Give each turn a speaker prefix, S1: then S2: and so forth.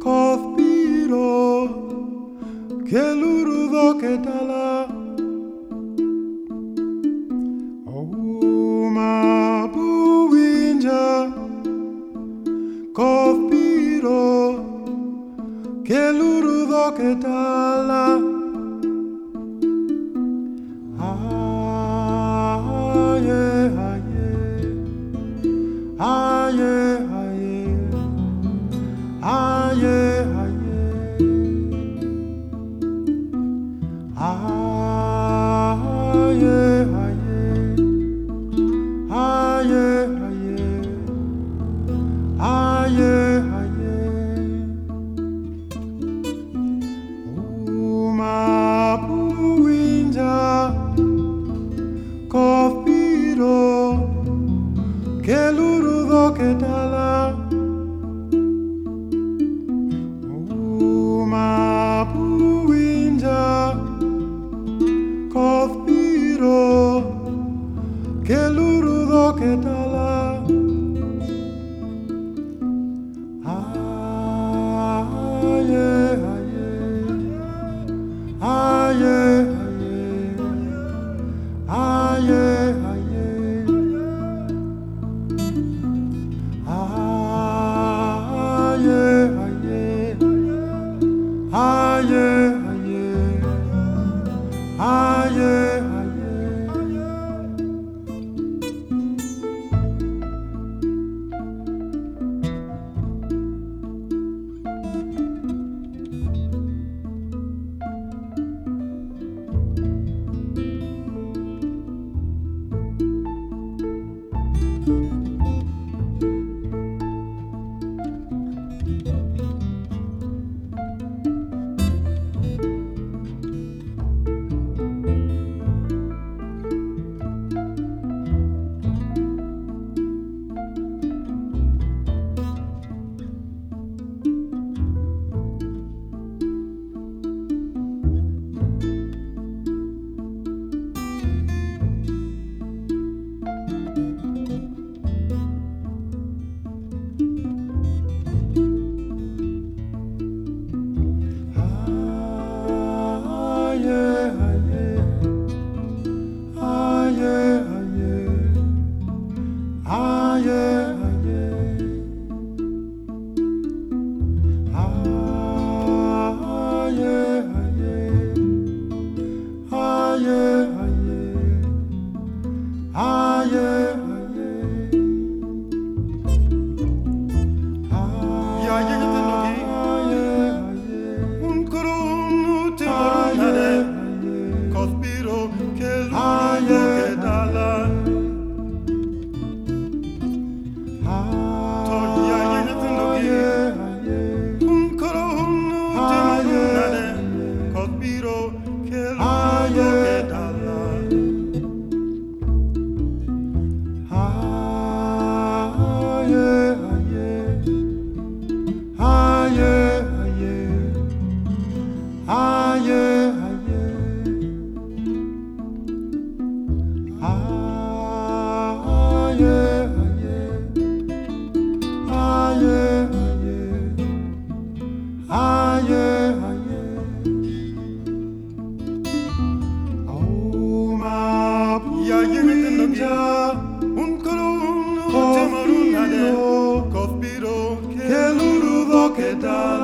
S1: Cospiro che l'urudo che tala Uma buinja Cospiro che l'urudo che tala Aye, aye Aye, aye Aye, aye Aye, aye Aye, aye Aye, aye Uma buinja Cospiro che l'urudo che tala Uma buinja Cospiro che l'urudo che tala Aye, aye Aye, aye Aye, aye Aye, aye, Cospiro che l'urudo che tala Toya yenetundogi un coronu temarunade Cospiro che l'urudo che tala Un coronu temarunade Cospiro che l'urudo che tala